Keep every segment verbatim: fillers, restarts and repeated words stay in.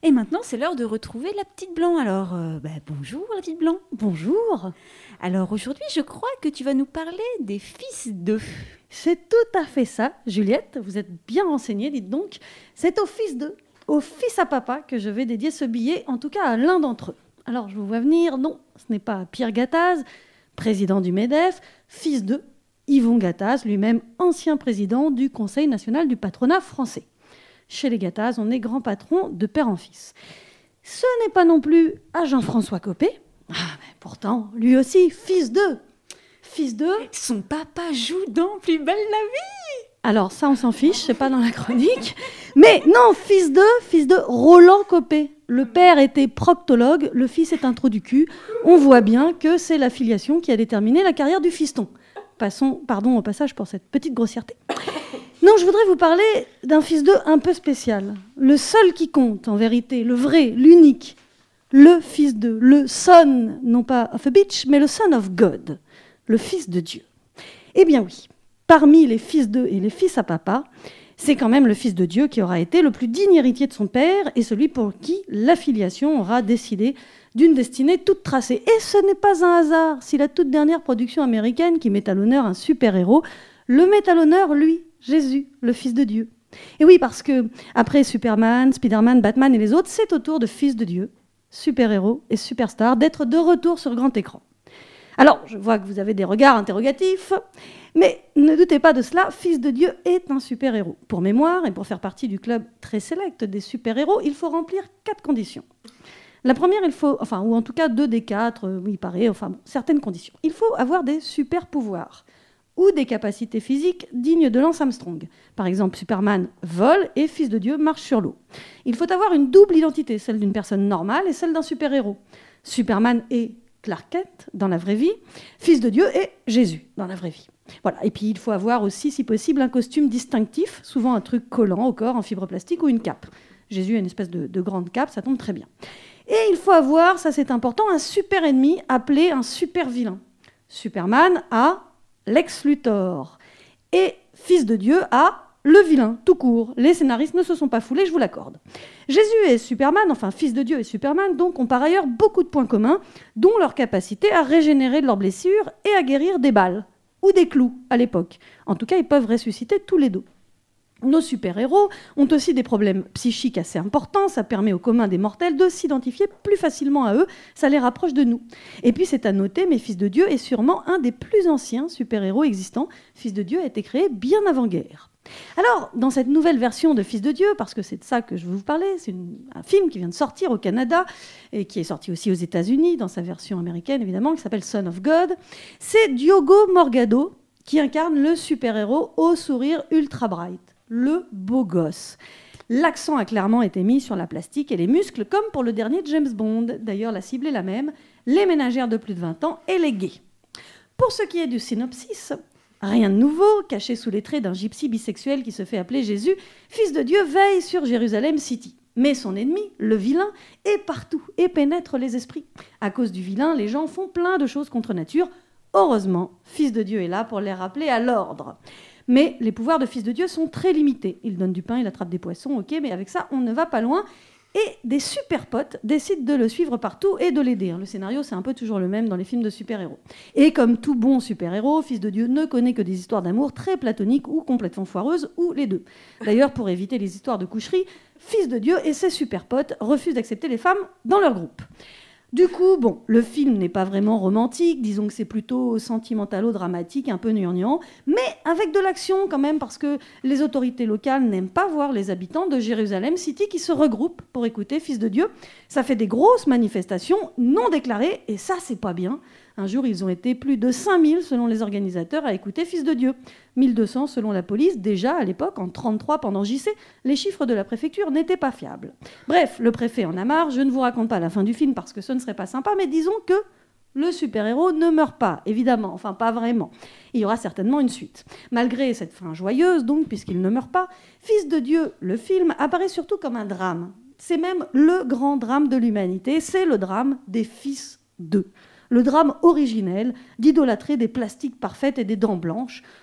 Et maintenant, c'est l'heure de retrouver la petite Blanc. Alors, euh, bah, bonjour la petite Blanc. Bonjour. Alors aujourd'hui, je crois que tu vas nous parler des fils d'eux. C'est tout à fait ça, Juliette. Vous êtes bien renseignée, dites donc. C'est au fils d'eux, au fils à papa, que je vais dédier ce billet, en tout cas à l'un d'entre eux. Alors, je vous vois venir. Non, ce n'est pas Pierre Gattaz, président du MEDEF, fils de Yvon Gattaz, lui-même ancien président du Conseil national du patronat français. Chez les Gattaz, on est grand patron de père en fils. Ce n'est pas non plus à Jean-François Copé. Ah, mais pourtant, lui aussi, fils d'eux. Fils d'eux. Son papa joue dans Plus belle la vie. Alors ça, on s'en fiche, c'est pas dans la chronique. Mais non, fils d'eux, fils de Roland Copé. Le père était proctologue, le fils est un trou du cul. On voit bien que c'est la filiation qui a déterminé la carrière du fiston. Passons, pardon au passage pour cette petite grossièreté. Non, je voudrais vous parler d'un fils d'eux un peu spécial. Le seul qui compte, en vérité, le vrai, l'unique. Le fils d'eux, le son, non pas of a bitch, mais le son of God, le fils de Dieu. Eh bien oui, parmi les fils d'eux et les fils à papa, c'est quand même le fils de Dieu qui aura été le plus digne héritier de son père et celui pour qui l'affiliation aura décidé d'une destinée toute tracée. Et ce n'est pas un hasard si la toute dernière production américaine qui met à l'honneur un super-héros le met à l'honneur, lui, Jésus, le fils de Dieu. Et oui, parce que après Superman, Spider-Man, Batman et les autres, c'est au tour de fils de Dieu, super-héros et superstar, d'être de retour sur grand écran. Alors, je vois que vous avez des regards interrogatifs, mais ne doutez pas de cela, fils de Dieu est un super-héros. Pour mémoire, et pour faire partie du club très sélect des super-héros, il faut remplir quatre conditions. La première, il faut, enfin, ou en tout cas deux des quatre, euh, il paraît, enfin, bon, certaines conditions. Il faut avoir des super-pouvoirs ou des capacités physiques dignes de Lance Armstrong. Par exemple, Superman vole et fils de Dieu marche sur l'eau. Il faut avoir une double identité, celle d'une personne normale et celle d'un super-héros. Superman est Clark Kent dans la vraie vie, fils de Dieu est Jésus dans la vraie vie. Voilà. Et puis il faut avoir aussi, si possible, un costume distinctif, souvent un truc collant au corps en fibre plastique ou une cape. Jésus a une espèce de, de grande cape, ça tombe très bien. Et il faut avoir, ça c'est important, un super ennemi appelé un super vilain. Superman a Lex Luthor. Et fils de Dieu a le vilain, tout court. Les scénaristes ne se sont pas foulés, je vous l'accorde. Jésus et Superman, enfin fils de Dieu et Superman, donc, ont par ailleurs beaucoup de points communs, dont leur capacité à régénérer de leurs blessures et à guérir des balles, ou des clous à l'époque. En tout cas, ils peuvent ressusciter tous les deux. Nos super-héros ont aussi des problèmes psychiques assez importants, ça permet au commun des mortels de s'identifier plus facilement à eux, ça les rapproche de nous. Et puis c'est à noter, mais Fils de Dieu est sûrement un des plus anciens super-héros existants. Fils de Dieu a été créé bien avant-guerre. Alors, dans cette nouvelle version de Fils de Dieu, parce que c'est de ça que je veux vous parler, c'est une, un film qui vient de sortir au Canada et qui est sorti aussi aux États-Unis, dans sa version américaine évidemment, qui s'appelle Son of God, c'est Diogo Morgado qui incarne le super-héros au sourire ultra bright. Le beau gosse. L'accent a clairement été mis sur la plastique et les muscles, comme pour le dernier James Bond. D'ailleurs, la cible est la même, les ménagères de plus de vingt ans et les gays. Pour ce qui est du synopsis, rien de nouveau, caché sous les traits d'un gypsy bisexuel qui se fait appeler Jésus, fils de Dieu veille sur Jérusalem City. Mais son ennemi, le vilain, est partout et pénètre les esprits. À cause du vilain, les gens font plein de choses contre nature. Heureusement, fils de Dieu est là pour les rappeler à l'ordre. Mais les pouvoirs de fils de Dieu sont très limités. Il donne du pain, il attrape des poissons, ok, mais avec ça, on ne va pas loin. Et des super potes décident de le suivre partout et de l'aider. Le scénario, c'est un peu toujours le même dans les films de super-héros. Et comme tout bon super-héros, fils de Dieu ne connaît que des histoires d'amour très platoniques ou complètement foireuses, ou les deux. D'ailleurs, pour éviter les histoires de coucherie, fils de Dieu et ses super potes refusent d'accepter les femmes dans leur groupe. Du coup, bon, le film n'est pas vraiment romantique, disons que c'est plutôt sentimentalo-dramatique, un peu gnangnan, mais avec de l'action quand même, parce que les autorités locales n'aiment pas voir les habitants de Jérusalem City qui se regroupent pour écouter Fils de Dieu. Ça fait des grosses manifestations non déclarées, et ça, c'est pas bien. Un jour, ils ont été plus de cinq mille, selon les organisateurs, à écouter Fils de Dieu. mille deux cents selon la police. Déjà, à l'époque, en trente-trois, pendant J C, les chiffres de la préfecture n'étaient pas fiables. Bref, le préfet en a marre. Je ne vous raconte pas la fin du film parce que ce ne serait pas sympa, mais disons que le super-héros ne meurt pas, évidemment. Enfin, pas vraiment. Il y aura certainement une suite. Malgré cette fin joyeuse, donc, puisqu'il ne meurt pas, Fils de Dieu, le film, apparaît surtout comme un drame. C'est même le grand drame de l'humanité. C'est le drame des fils d'eux. Le drame originel d'idolâtrer des plastiques parfaites et des dents blanches.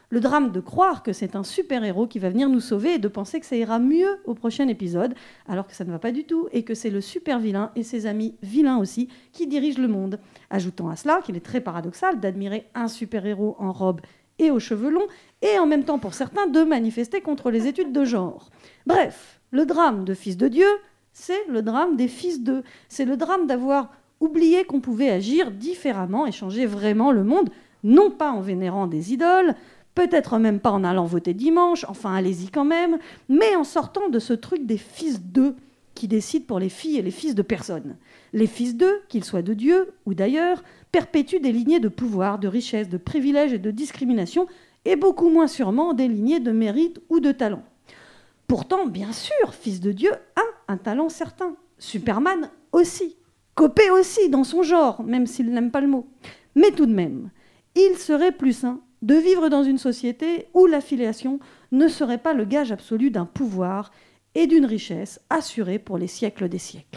Le drame de croire que c'est un super-héros qui va venir nous sauver et de penser que ça ira mieux au prochain épisode, alors que ça ne va pas du tout, et que c'est le super-vilain et ses amis vilains aussi qui dirigent le monde. Ajoutant à cela qu'il est très paradoxal d'admirer un super-héros en robe et aux cheveux longs, et en même temps pour certains de manifester contre les études de genre. Bref, le drame de Fils de Dieu, c'est le drame des fils d'eux. C'est le drame d'avoir oublié qu'on pouvait agir différemment et changer vraiment le monde, non pas en vénérant des idoles, peut-être même pas en allant voter dimanche, enfin allez-y quand même, mais en sortant de ce truc des fils d'eux qui décident pour les filles et les fils de personne. Les fils d'eux, qu'ils soient de Dieu ou d'ailleurs, perpétuent des lignées de pouvoir, de richesse, de privilèges et de discrimination, et beaucoup moins sûrement des lignées de mérite ou de talent. Pourtant, bien sûr, Fils de Dieu a un talent certain. Superman aussi. Copé aussi, dans son genre, même s'il n'aime pas le mot. Mais tout de même, il serait plus sain de vivre dans une société où l'affiliation ne serait pas le gage absolu d'un pouvoir et d'une richesse assurée pour les siècles des siècles.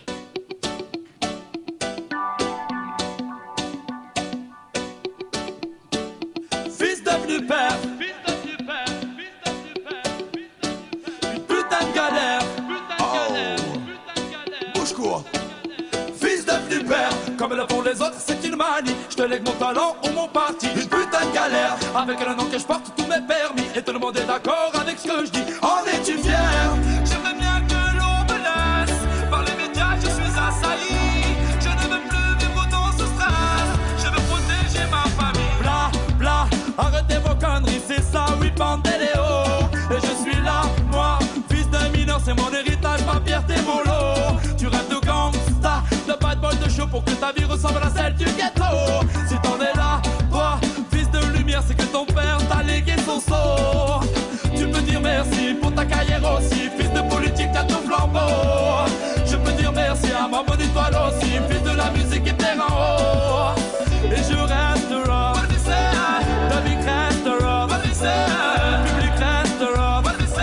Fils devenu père, fils devenu père, fils devenu père, une putain de galère, putain de galère, putain de galère. Bouge court. Fils devenu père, comme le font les autres, c'est une manie. Je te lègue mon talent ou mon parti. Une putain de galère, avec le nom que je porte, tous mes permis. Et tout le monde est d'accord avec ce que je dis. En es-tu fier? J'aimerais bien que l'on me laisse. Par les médias, je suis assailli. Je ne veux plus vivre dans ce stress. Je veux protéger ma famille. Bla, bla, arrêtez vos conneries, c'est ça, oui, Pandéléo. Et je suis là, moi, fils d'un mineur, c'est mon héritage, ma fierté, mon lot. Tu rêves de gangsta, de bad boy de show pour que ta vie ressemble à celle du ghetto. Si t'en es là, toi, fils de lumière, c'est que ton père t'a légué son sceau. Tu peux dire merci pour ta carrière aussi, fils de politique, t'as ton flambeau. Je peux dire merci à ma bonne étoile aussi, fils de la musique et terre en haut. Et je resterai, David restera, le public restera.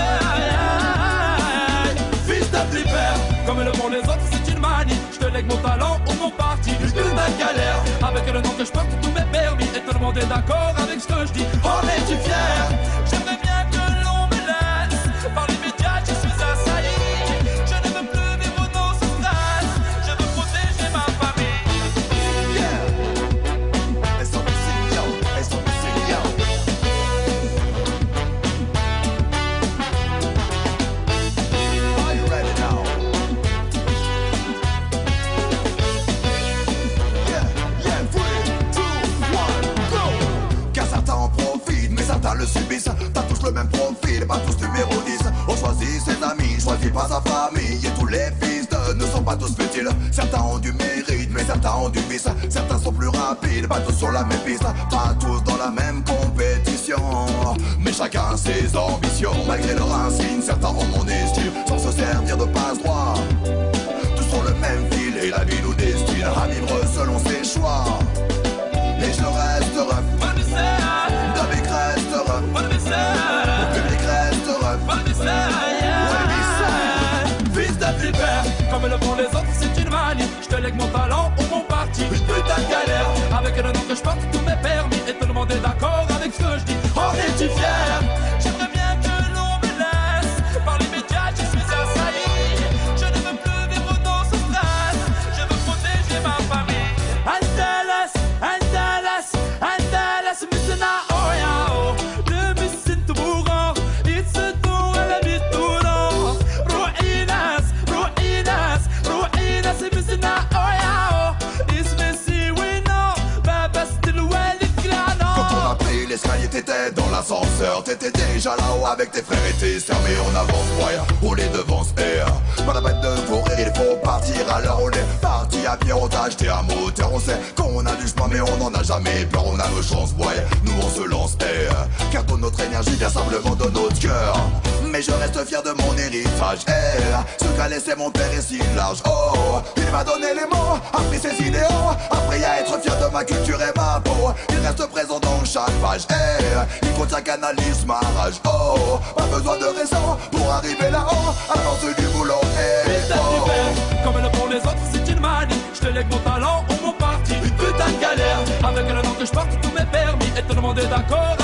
Fils de flipper, comme le font les autres, c'est une manie. Je te lègue mon talent ou mon parti. Une putain de galère, avec le nom que je porte, tous mes permis. Et tout le monde est d'accord avec ce que je dis. En es-tu fier? J'aimerais bien que l'on me laisse. Par les médias, je suis assailli. Je ne veux plus vivre dans ce stress. Je veux protéger ma famille. Yeah. Elles sont missing, yo. Elles sont missing, yo. Are you ready now? Yeah, yeah, three, two, one, go. Car certains en profitent, mais certains le subissent. Pas tous le même profil, pas tous numéro dix. On choisit ses amis, choisit pas sa famille. Et tous les fils de ne sont pas tous futiles. Certains ont du mérite, mais certains ont du vice. Certains sont plus rapides, pas tous sur la même piste. Pas tous dans la même compétition, mais chacun ses ambitions. Malgré leur insigne, certains ont mon estime sans se servir de passe-droit. Tous sur le même fil et la vie nous destine à vivre selon ses choix. Et je resterai, David restera, le public restera. Fils de flipper, comme le font les autres, c'est une manie. Je te lègue mon talent ou mon parti. Une putain de galère, avec le nom que je porte, tous mes permis. Et tout le monde est d'accord avec ce que je dis. En es-tu fier? J'aimerais bien que l'on me laisse. Par les médias, je suis assailli. Je ne veux plus vivre dans ce stress. Je veux protéger ma famille. Angeles, Angeles, Angeles, Missina, oh yeah, oh. Le missin to bourran, it's a door à la bitouran. Ruinas, ruinas, ruinas, Missina, oh yeah, oh. It's messy, we know, baba still well it grano. Quand on a pris l'escalier, t'étais dans l'ascenseur. T'étais déjà là-haut avec tes frères et tes sœurs. Mais on avance, moyen, on les devance et pas la peine de courir, il faut partir. Alors on est parti à pied, on t'a acheté un moteur. On sait qu'on a du chemin mais on n'en a jamais peur. On a nos chances, ouais, nous on se lance et car toute notre énergie vient simplement de notre cœur. Mais je reste fier de mon héritage et ce qu'a laissé mon père est si large. Oh, il m'a donné les mots, appris ses idéaux, appris à être fier de ma culture et ma peau. Il reste présent dans chaque page et il contient canalise ma rage. Oh, pas besoin de raison pour arriver là-haut, avance du boulot et oh. Comme le font les autres, c'est une manie. Je te lègue mon talent ou mon parti. Une putain de galère, avec le nom que je porte, tous mes permis. Et tout le monde est d'accord